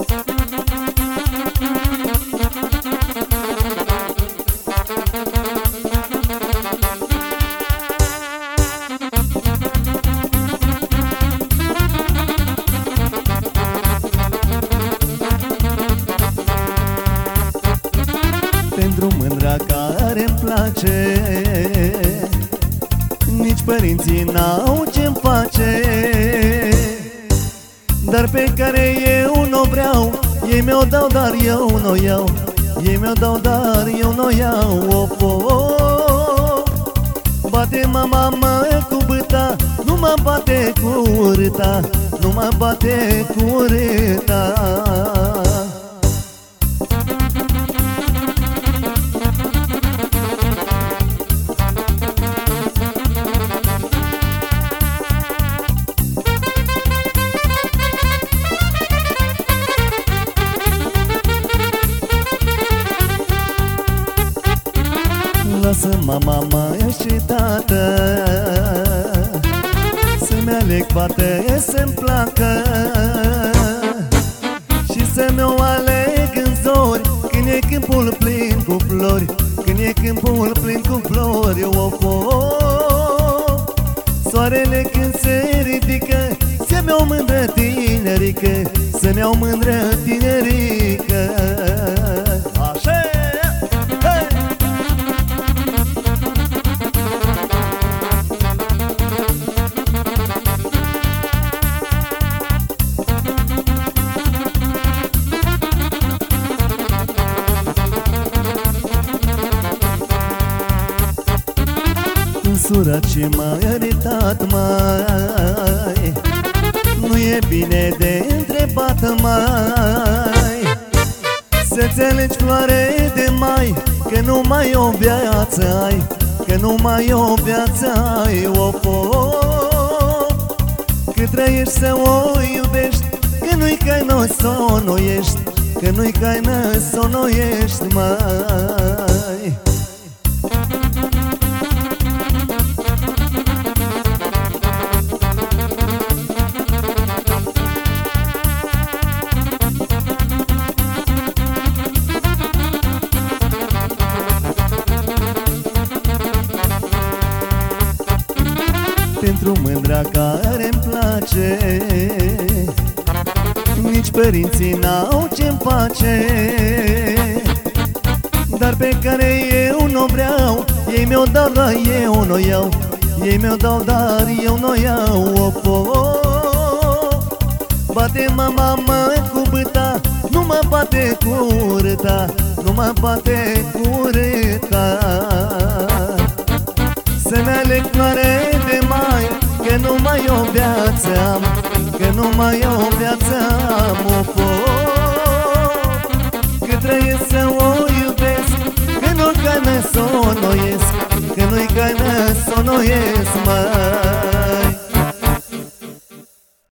Pentru mândra care-mi place, nici părinții n-au ce-mi face. Dar pe care eu n-o vreau, ei mi-o dau, dar eu n-o iau. Ei mi-o dau, dar eu n-o iau. Of, of. Bate mama mă cu bâta, nu mă bate cu urâta, nu mă bate cu urâta. Lasă mama, mai și tată să-mi aleg fată să-mi placă și să-mi o aleg în zori, când e câmpul plin cu flori, când e câmpul plin cu flori. Of, of. Soarele când se ridică, să-mi iau mândră tinerică, să-mi iau mândră tinerică. Așa! Sura ce m-a iertat, mai nu e bine de întrebat, mai să-ți alegi floare de mai, că nu mai o viață ai, că nu mai o viață ai. Of, of. Cât trăiești să o iubești, că nu-i cai n-o sonoiești, că nu-i cai n-o sonoiești, mai. Pentru mândra care-mi place, nici părinții n-au ce-mi face. Dar pe care eu n-o vreau, ei mi-o dau, dar eu n-o iau. Ei mi-o dau, dar eu n-o iau. Of, of. Bate mama mă cu bâta, nu mă bate cu urâta, nu mă bate cu urâta. Să-mi aleg floare de mai, că nu mai o viață am, că nu mai o viață am. Of, of. Că trăiesc să o iubesc, că nu-i ca ne sonoiesc, că nu-i ca ne sonoiesc, mă.